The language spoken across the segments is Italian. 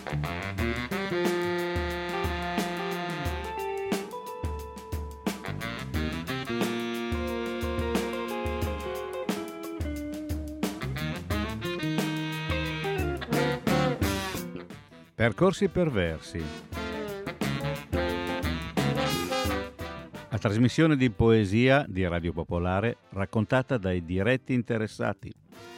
Percorsi perversi. La trasmissione di poesia di Radio Popolare raccontata dai diretti interessati.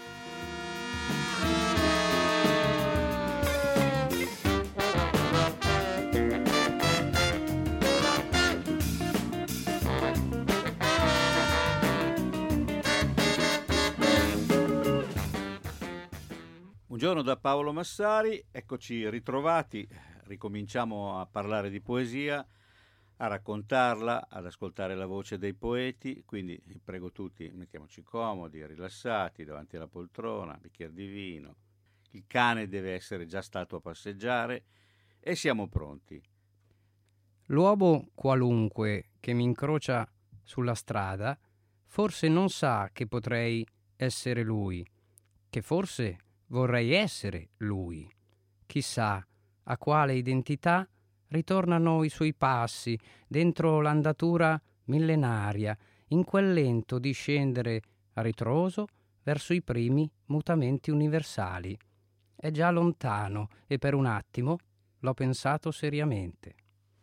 Buongiorno da Paolo Massari, eccoci ritrovati, ricominciamo a parlare di poesia, a raccontarla, ad ascoltare la voce dei poeti, quindi vi prego tutti, mettiamoci comodi, rilassati, davanti alla poltrona, bicchiere di vino, il cane deve essere già stato a passeggiare e siamo pronti. L'uomo qualunque che mi incrocia sulla strada forse non sa che potrei essere lui, che forse vorrei essere lui. Chissà a quale identità ritornano i suoi passi dentro l'andatura millenaria, in quel lento discendere a ritroso verso i primi mutamenti universali. È già lontano e per un attimo l'ho pensato seriamente.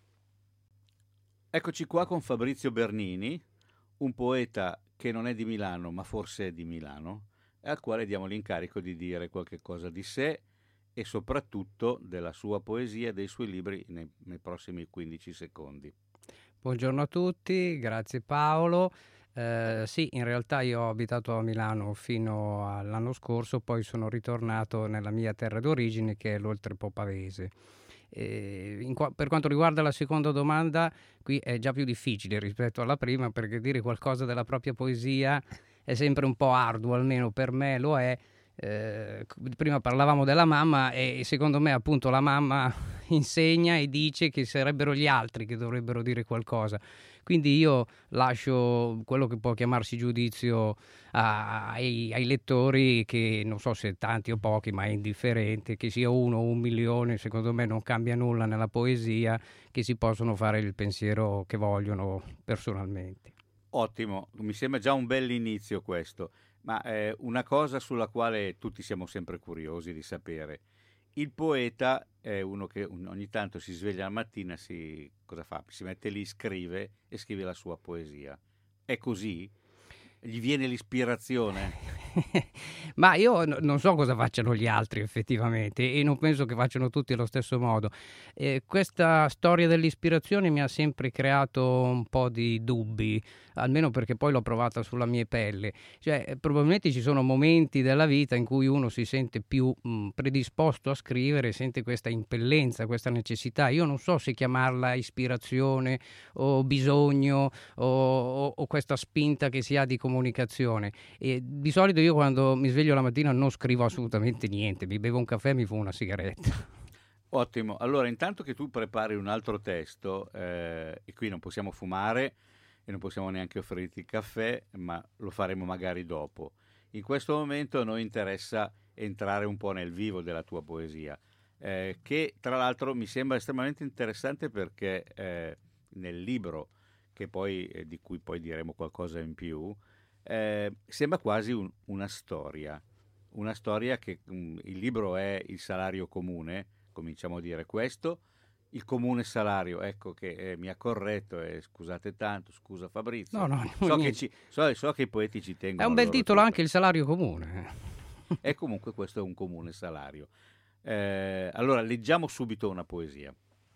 Eccoci qua con Fabrizio Bernini, un poeta che non è di Milano, ma forse è di Milano, al quale diamo l'incarico di dire qualche cosa di sé e soprattutto della sua poesia e dei suoi libri nei prossimi 15 secondi. Buongiorno a tutti, grazie Paolo. Sì, in realtà io ho abitato a Milano fino all'anno scorso, poi sono ritornato nella mia terra d'origine che è l'Oltrepo Pavese. Per quanto riguarda la seconda domanda, qui è già più difficile rispetto alla prima, perché dire qualcosa della propria poesia è sempre un po' arduo, almeno per me lo è. Prima parlavamo della mamma e secondo me appunto la mamma insegna e dice che sarebbero gli altri che dovrebbero dire qualcosa, quindi io lascio quello che può chiamarsi giudizio ai lettori, che non so se tanti o pochi, ma è indifferente, che sia 1 o 1 milione, secondo me non cambia nulla nella poesia, che si possono fare il pensiero che vogliono personalmente. Ottimo, mi sembra già un bell'inizio questo, ma una cosa sulla quale tutti siamo sempre curiosi di sapere. Il poeta è uno che ogni tanto si sveglia la mattina, cosa fa? Si mette lì, scrive e scrive la sua poesia. È così? Gli viene l'ispirazione? Ma io non so cosa facciano gli altri effettivamente e non penso che facciano tutti allo stesso modo. Questa storia dell'ispirazione mi ha sempre creato un po' di dubbi, almeno perché poi l'ho provata sulla mia pelle. Cioè, probabilmente ci sono momenti della vita in cui uno si sente più predisposto a scrivere, sente questa impellenza, questa necessità. Io non so se chiamarla ispirazione o bisogno o questa spinta che si ha di comunicazione. E di solito io quando mi sveglio la mattina non scrivo assolutamente niente, mi bevo un caffè e mi fumo una sigaretta. Ottimo, allora intanto che tu prepari un altro testo, e qui non possiamo fumare e non possiamo neanche offrirti il caffè, ma lo faremo magari dopo. In questo momento a noi interessa entrare un po' nel vivo della tua poesia, che tra l'altro mi sembra estremamente interessante perché nel libro, che poi, di cui poi diremo qualcosa in più, sembra quasi una storia che il libro è il salario comune, cominciamo a dire questo, il comune salario, ecco che mi ha corretto e scusate tanto, scusa Fabrizio, No, so che i poeti ci tengono. È un bel titolo anche il salario comune. E comunque questo è un comune salario. Allora leggiamo subito una poesia.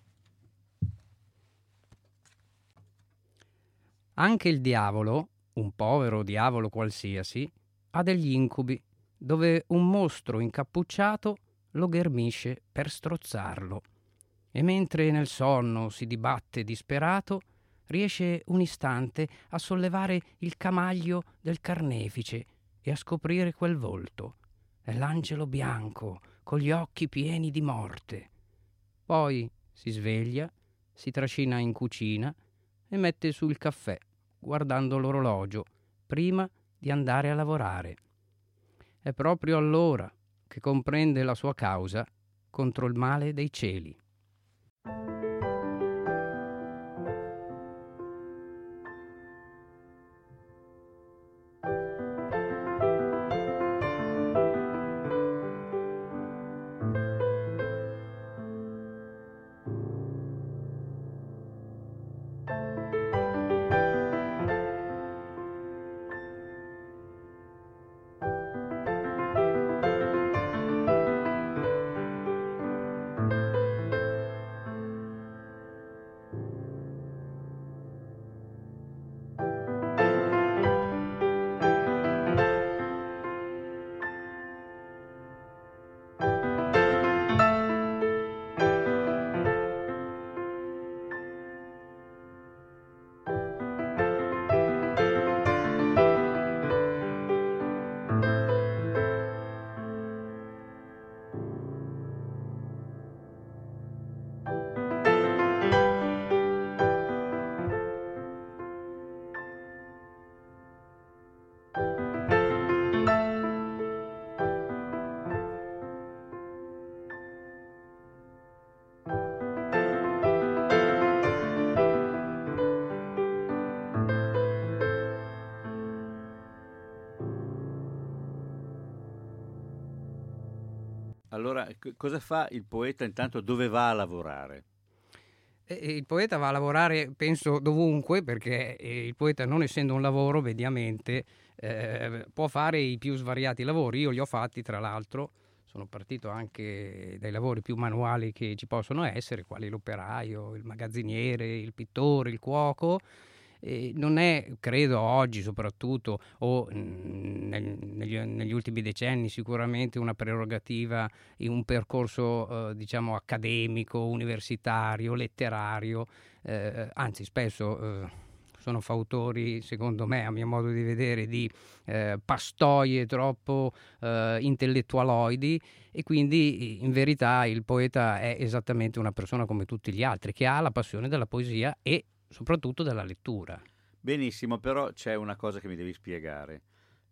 Anche il diavolo, un povero diavolo qualsiasi, ha degli incubi, dove un mostro incappucciato lo ghermisce per strozzarlo. E mentre nel sonno si dibatte disperato, riesce un istante a sollevare il camaglio del carnefice e a scoprire quel volto. È l'angelo bianco, con gli occhi pieni di morte. Poi si sveglia, si trascina in cucina e mette su il caffè, guardando l'orologio, prima di andare a lavorare. È proprio allora che comprende la sua causa contro il male dei cieli. Allora, cosa fa il poeta intanto? Dove va a lavorare? Il poeta va a lavorare, penso, dovunque, perché il poeta, non essendo un lavoro, mediamente, può fare i più svariati lavori. Io li ho fatti, tra l'altro, sono partito anche dai lavori più manuali che ci possono essere, quali l'operaio, il magazziniere, il pittore, il cuoco. Non è, credo, oggi soprattutto, o negli ultimi decenni sicuramente, una prerogativa in un percorso diciamo accademico, universitario, letterario, anzi spesso sono fautori, secondo me, a mio modo di vedere, di pastoie troppo intellettualoidi, e quindi in verità il poeta è esattamente una persona come tutti gli altri, che ha la passione della poesia e soprattutto della lettura. Benissimo, però c'è una cosa che mi devi spiegare.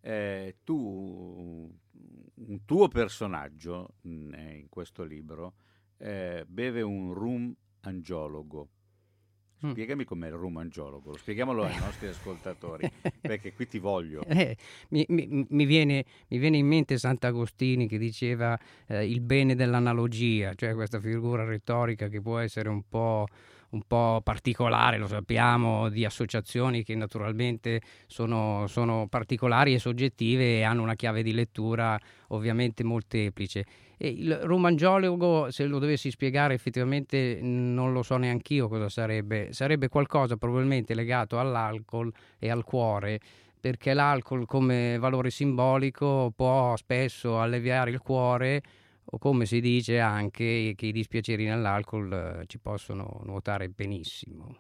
Un tuo personaggio in questo libro beve un rum angiologo. Spiegami com'è il rum angiologo, spieghiamolo ai nostri ascoltatori, perché qui ti voglio. Mi viene in mente Sant'Agostini, che diceva il bene dell'analogia, cioè questa figura retorica che può essere un po' particolare, lo sappiamo, di associazioni che naturalmente sono particolari e soggettive e hanno una chiave di lettura ovviamente molteplice. E il romangiologo, se lo dovessi spiegare, effettivamente non lo so neanch'io cosa sarebbe. Sarebbe qualcosa probabilmente legato all'alcol e al cuore, perché l'alcol come valore simbolico può spesso alleviare il cuore, o come si dice anche che i dispiaceri nell'alcol ci possono nuotare benissimo.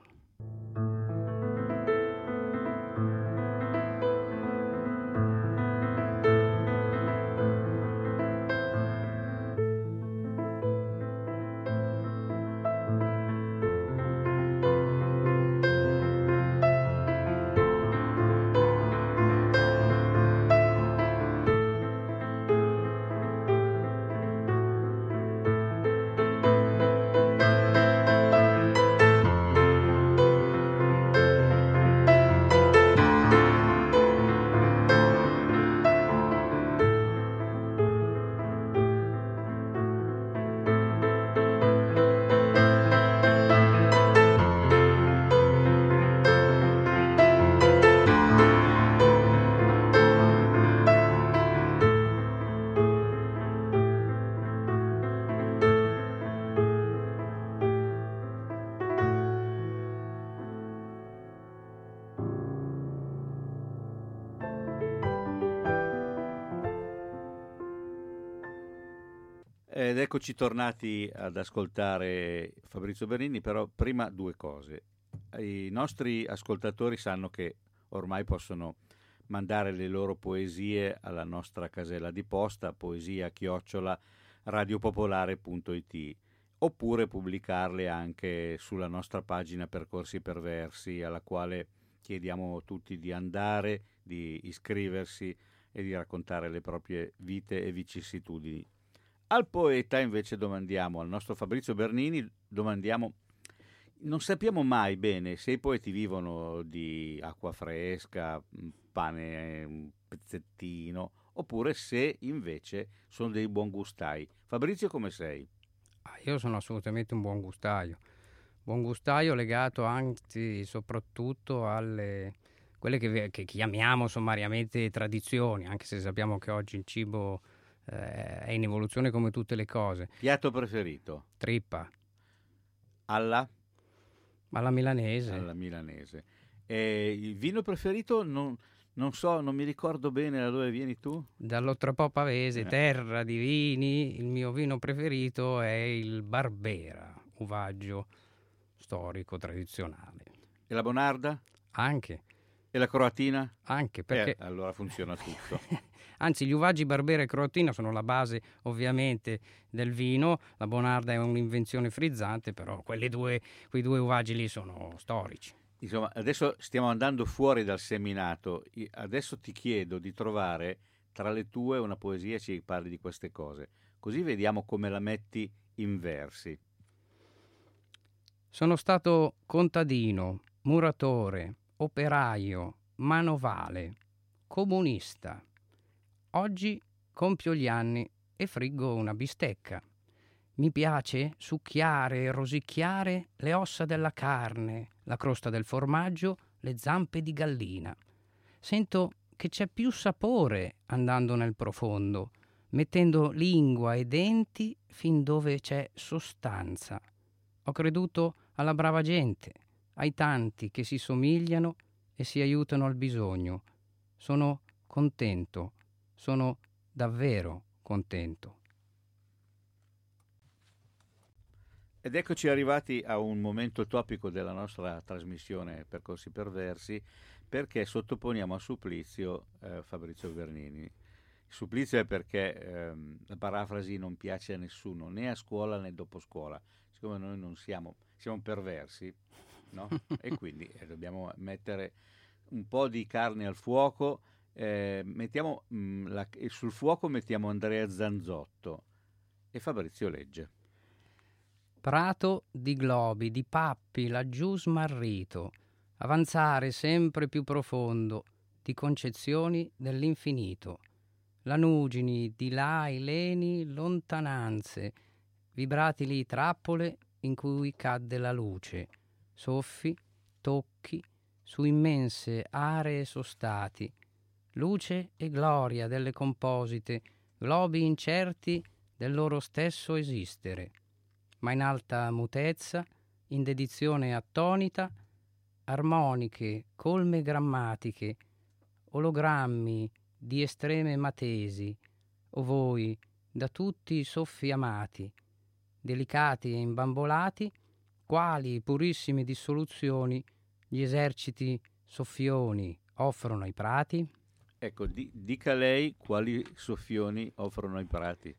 Ed eccoci tornati ad ascoltare Fabrizio Bernini, però prima due cose. I nostri ascoltatori sanno che ormai possono mandare le loro poesie alla nostra casella di posta, poesia@radiopopolare.it, oppure pubblicarle anche sulla nostra pagina Percorsi Perversi, alla quale chiediamo tutti di andare, di iscriversi e di raccontare le proprie vite e vicissitudini. Al poeta invece domandiamo, al nostro Fabrizio Bernini, domandiamo, non sappiamo mai bene se i poeti vivono di acqua fresca, pane, un pezzettino, oppure se invece sono dei buon gustai. Fabrizio, come sei? Io sono assolutamente un buon gustaio legato anzi soprattutto alle quelle che chiamiamo sommariamente tradizioni, anche se sappiamo che oggi il cibo è in evoluzione come tutte le cose. Piatto preferito? Trippa, Alla? alla milanese. Alla milanese. E il vino preferito? Non so, non mi ricordo bene da dove vieni tu. Dall'Oltrepò Pavese, terra di vini, il mio vino preferito è il Barbera, uvaggio storico, tradizionale. E la Bonarda? Anche, E la Croatina? anche perché... Allora funziona tutto. Anzi, gli uvaggi Barbera e Croatina sono la base ovviamente del vino. La Bonarda è un'invenzione frizzante, però quei due uvaggi lì sono storici. Insomma, adesso stiamo andando fuori dal seminato. Adesso ti chiedo di trovare tra le tue una poesia che ci parli di queste cose. Così vediamo come la metti in versi. Sono stato contadino, muratore, operaio, manovale, comunista. Oggi compio gli anni e friggo una bistecca. Mi piace succhiare e rosicchiare le ossa della carne, la crosta del formaggio, le zampe di gallina. Sento che c'è più sapore andando nel profondo, mettendo lingua e denti fin dove c'è sostanza. Ho creduto alla brava gente, ai tanti che si somigliano e si aiutano al bisogno. Sono contento, sono davvero contento. Ed eccoci arrivati a un momento topico della nostra trasmissione Percorsi Perversi, perché sottoponiamo a supplizio Fabrizio Bernini. Il supplizio è perché la parafrasi non piace a nessuno, né a scuola né dopo scuola. Siccome noi non siamo perversi, no? E quindi dobbiamo mettere un po' di carne al fuoco. Mettiamo sul fuoco mettiamo Andrea Zanzotto e Fabrizio legge. Prato di globi, di pappi laggiù smarrito, avanzare sempre più profondo, di concezioni dell'infinito. Lanugini, di là i leni, lontananze, vibratili trappole in cui cadde la luce, soffi, tocchi, su immense aree sostati, luce e gloria delle composite, globi incerti del loro stesso esistere, ma in alta mutezza, in dedizione attonita, armoniche, colme grammatiche, ologrammi di estreme matesi, o voi, da tutti i soffi amati, delicati e imbambolati, quali purissime dissoluzioni gli eserciti soffioni offrono ai prati? Ecco, dica lei quali soffioni offrono ai prati.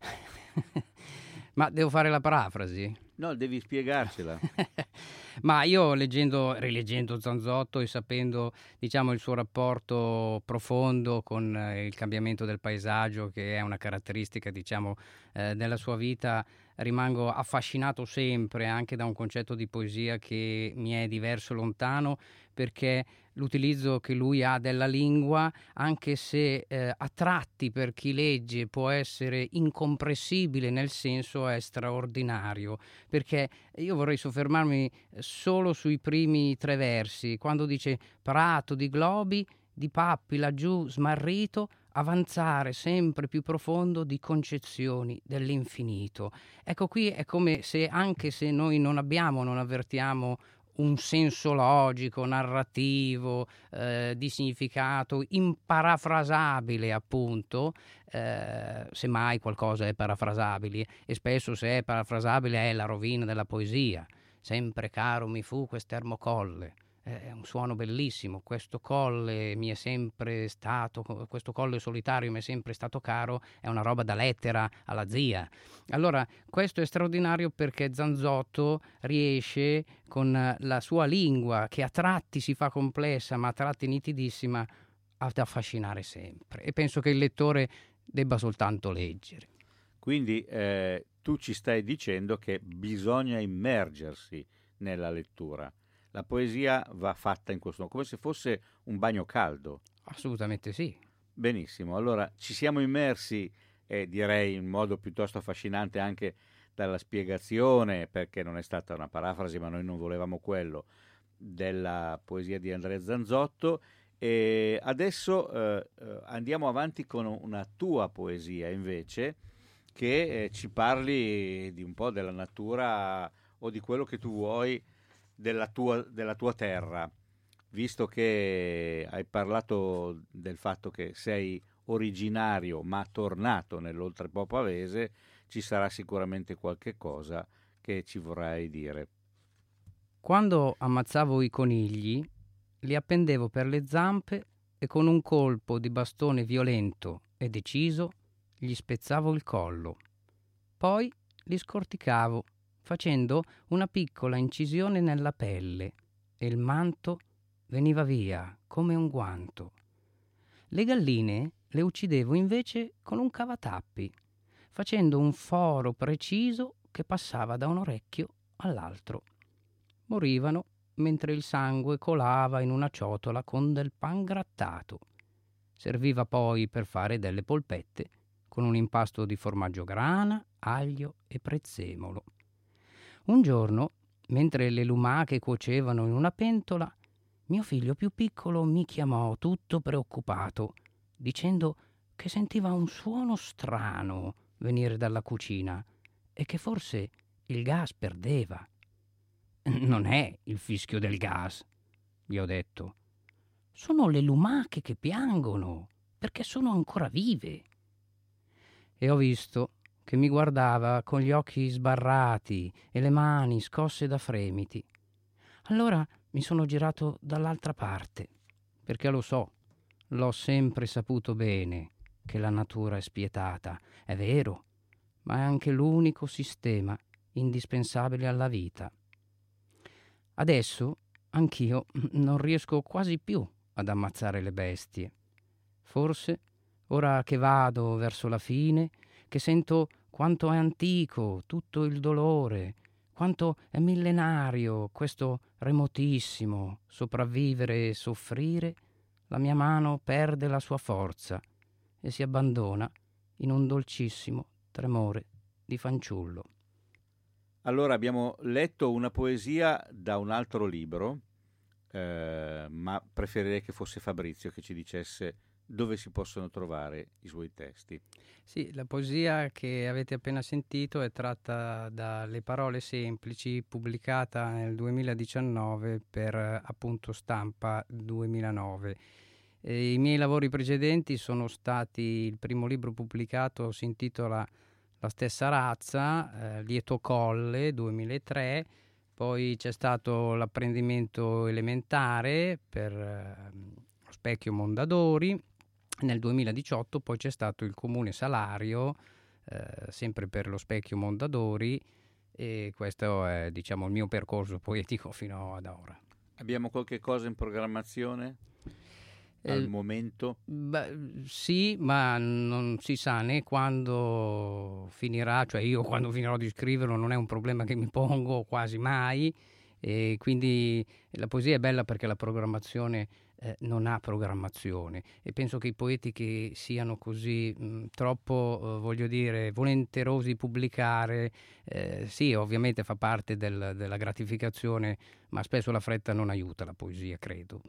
Ma devo fare la parafrasi? No, devi spiegarcela. Ma io rileggendo Zanzotto e sapendo, diciamo, il suo rapporto profondo con il cambiamento del paesaggio, che è una caratteristica, diciamo, della sua vita, rimango affascinato sempre anche da un concetto di poesia che mi è diverso e lontano, perché l'utilizzo che lui ha della lingua, anche se a tratti per chi legge può essere incomprensibile, nel senso è straordinario, perché io vorrei soffermarmi solo sui primi tre versi, quando dice prato di globi, di pappi laggiù smarrito, avanzare sempre più profondo di concezioni dell'infinito. Ecco, qui è come se, anche se noi non avvertiamo un senso logico, narrativo, di significato imparafrasabile, appunto, semmai qualcosa è parafrasabile, e spesso se è parafrasabile è la rovina della poesia. Sempre caro mi fu quest'ermo colle. È un suono bellissimo, questo colle questo colle solitario mi è sempre stato caro, è una roba da lettera alla zia. Allora, questo è straordinario perché Zanzotto riesce con la sua lingua, che a tratti si fa complessa ma a tratti nitidissima, ad affascinare sempre, e penso che il lettore debba soltanto leggere. Quindi tu ci stai dicendo che bisogna immergersi nella lettura. La poesia va fatta in questo modo, come se fosse un bagno caldo. Assolutamente sì. Benissimo, allora ci siamo immersi, direi in modo piuttosto affascinante anche dalla spiegazione, perché non è stata una parafrasi, ma noi non volevamo quello, della poesia di Andrea Zanzotto. E adesso andiamo avanti con una tua poesia invece, che ci parli di un po' della natura o di quello che tu vuoi della tua terra, visto che hai parlato del fatto che sei originario ma tornato nell'Oltrepo Pavese, ci sarà sicuramente qualche cosa che ci vorrai dire. Quando ammazzavo i conigli, li appendevo per le zampe e con un colpo di bastone violento e deciso gli spezzavo il collo. Poi li scorticavo, facendo una piccola incisione nella pelle, e il manto veniva via come un guanto. Le galline le uccidevo invece con un cavatappi, facendo un foro preciso che passava da un orecchio all'altro. Morivano mentre il sangue colava in una ciotola con del pan grattato. Serviva poi per fare delle polpette con un impasto di formaggio grana, aglio e prezzemolo. Un giorno, mentre le lumache cuocevano in una pentola, mio figlio più piccolo mi chiamò tutto preoccupato, dicendo che sentiva un suono strano venire dalla cucina e che forse il gas perdeva. Non è il fischio del gas, gli ho detto. Sono le lumache che piangono, perché sono ancora vive. E ho visto che mi guardava con gli occhi sbarrati e le mani scosse da fremiti. Allora mi sono girato dall'altra parte, perché lo so, l'ho sempre saputo bene, che la natura è spietata, è vero, ma è anche l'unico sistema indispensabile alla vita. Adesso anch'io non riesco quasi più ad ammazzare le bestie. Forse, ora che vado verso la fine, che sento quanto è antico tutto il dolore, quanto è millenario questo remotissimo sopravvivere e soffrire, la mia mano perde la sua forza e si abbandona in un dolcissimo tremore di fanciullo. Allora abbiamo letto una poesia da un altro libro, ma preferirei che fosse Fabrizio che ci dicesse dove si possono trovare i suoi testi. Sì, la poesia che avete appena sentito è tratta da Le parole semplici, pubblicata nel 2019 per appunto Stampa 2009. I miei lavori precedenti sono stati, il primo libro pubblicato si intitola La stessa razza, Lieto Colle 2003, poi c'è stato l'apprendimento elementare per lo Specchio Mondadori nel 2018, poi c'è stato il Comune Salario, sempre per lo Specchio Mondadori, e questo è, diciamo, il mio percorso poetico fino ad ora. Abbiamo qualche cosa in programmazione al momento? Sì, ma non si sa né quando finirà, cioè io quando finirò di scriverlo non è un problema che mi pongo quasi mai, e quindi la poesia è bella perché la programmazione non ha programmazione, e penso che i poeti che siano così troppo, voglio dire, volenterosi di pubblicare, sì, ovviamente fa parte della gratificazione, ma spesso la fretta non aiuta la poesia, credo.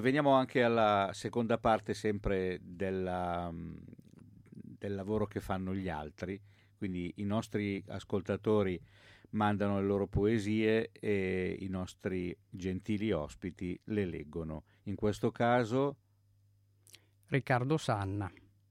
veniamo anche alla seconda parte sempre del lavoro che fanno gli altri, quindi i nostri ascoltatori mandano le loro poesie e i nostri gentili ospiti le leggono. In questo caso Riccardo Sanna.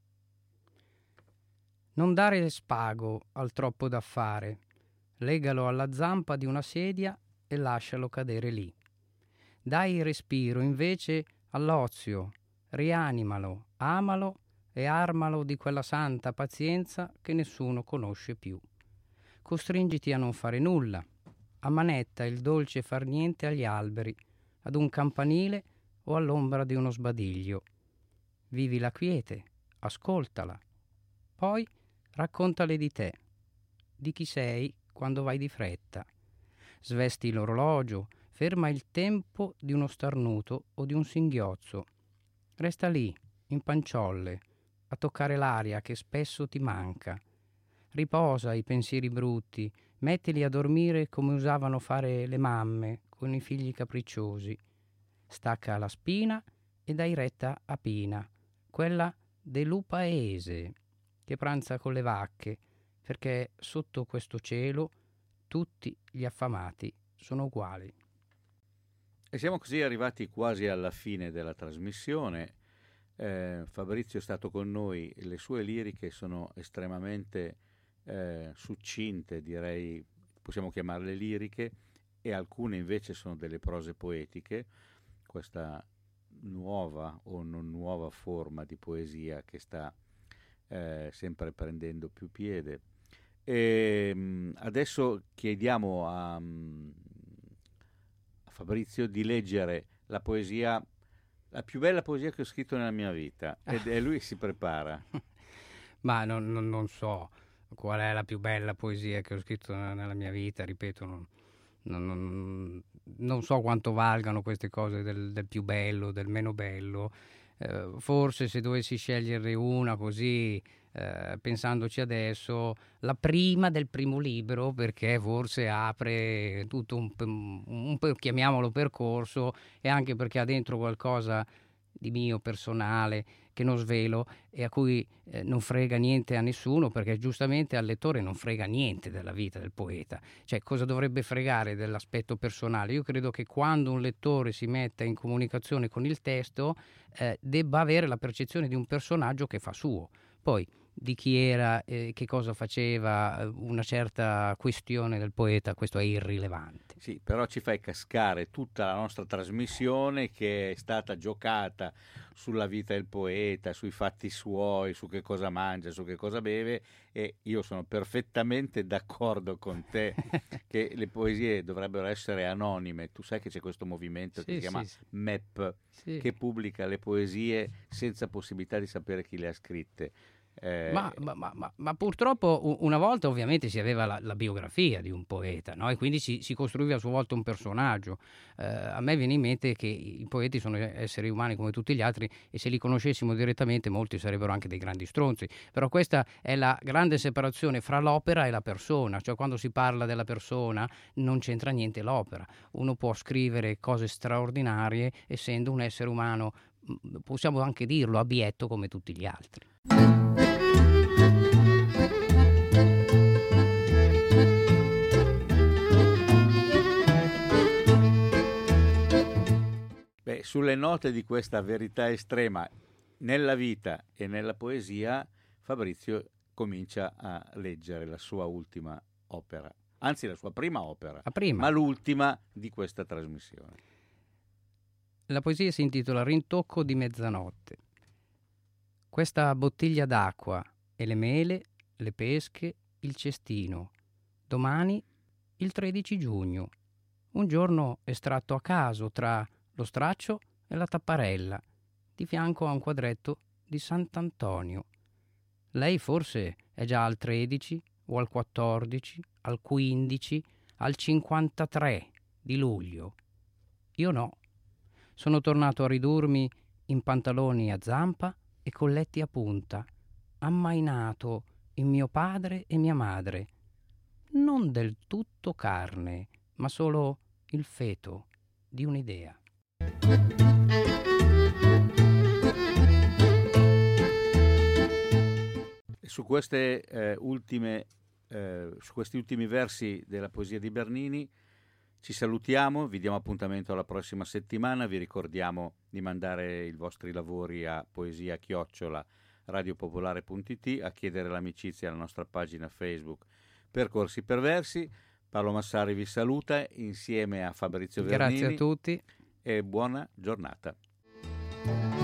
Non dare spago al troppo da fare, legalo alla zampa di una sedia e lascialo cadere lì. Dai respiro invece all'ozio, rianimalo, amalo e armalo di quella santa pazienza che nessuno conosce più. Costringiti a non fare nulla, ammanetta il dolce far niente agli alberi, ad un campanile o all'ombra di uno sbadiglio. Vivi la quiete, ascoltala, poi raccontale di te, di chi sei quando vai di fretta. Svesti l'orologio, ferma il tempo di uno starnuto o di un singhiozzo. Resta lì, in panciolle, a toccare l'aria che spesso ti manca. Riposa i pensieri brutti, mettili a dormire come usavano fare le mamme con i figli capricciosi. Stacca la spina e dai retta a Pina, quella dell'Upaese, che pranza con le vacche, perché sotto questo cielo tutti gli affamati sono uguali. E siamo così arrivati quasi alla fine della trasmissione. Fabrizio è stato con noi, le sue liriche sono estremamente succinte, direi, possiamo chiamarle liriche, e alcune invece sono delle prose poetiche, questa nuova o non nuova forma di poesia che sta sempre prendendo più piede. E adesso chiediamo a Fabrizio di leggere la poesia, la più bella poesia che ho scritto nella mia vita, e lui si prepara. Ma non so qual è la più bella poesia che ho scritto nella mia vita, ripeto, non so quanto valgano queste cose del più bello, del meno bello. Forse se dovessi sceglierne una così, pensandoci adesso, la prima del primo libro, perché forse apre tutto un chiamiamolo percorso, e anche perché ha dentro qualcosa di mio personale che non svelo e a cui non frega niente a nessuno, perché giustamente al lettore non frega niente della vita del poeta. Cioè, cosa dovrebbe fregare dell'aspetto personale? Io credo che quando un lettore si metta in comunicazione con il testo debba avere la percezione di un personaggio che fa suo. Poi di chi era, che cosa faceva, una certa questione del poeta, questo è irrilevante. Sì, però ci fai cascare tutta la nostra trasmissione che è stata giocata sulla vita del poeta, sui fatti suoi, su che cosa mangia, su che cosa beve, e io sono perfettamente d'accordo con te che le poesie dovrebbero essere anonime. Tu sai che c'è questo movimento che si chiama MEP, che pubblica le poesie senza possibilità di sapere chi le ha scritte. Ma purtroppo una volta ovviamente si aveva la biografia di un poeta, no? E quindi si costruiva a sua volta un personaggio. A me viene in mente che i poeti sono esseri umani come tutti gli altri, e se li conoscessimo direttamente molti sarebbero anche dei grandi stronzi. Però questa è la grande separazione fra l'opera e la persona, cioè quando si parla della persona non c'entra niente l'opera. Uno può scrivere cose straordinarie essendo un essere umano, possiamo anche dirlo, abietto come tutti gli altri. Beh, sulle note di questa verità estrema nella vita e nella poesia, Fabrizio comincia a leggere la sua ultima opera, anzi la sua prima opera, ma l'ultima di questa trasmissione. La poesia si intitola Rintocco di mezzanotte. Questa bottiglia d'acqua e le mele, le pesche, il cestino. Domani il 13 giugno. Un giorno estratto a caso tra lo straccio e la tapparella, di fianco a un quadretto di Sant'Antonio. Lei forse è già al 13 o al 14, al 15, al 53 di luglio. Io no. Sono tornato a ridurmi in pantaloni a zampa e colletti a punta, ammainato in mio padre e mia madre. Non del tutto carne, ma solo il feto di un'idea. su questi ultimi versi della poesia di Bernini ci salutiamo, vi diamo appuntamento alla prossima settimana, vi ricordiamo di mandare i vostri lavori a poesia@radiopopolare.it, a chiedere l'amicizia alla nostra pagina Facebook Percorsi per Versi. Paolo Massari vi saluta insieme a Fabrizio Vernini. Grazie a tutti E buona giornata.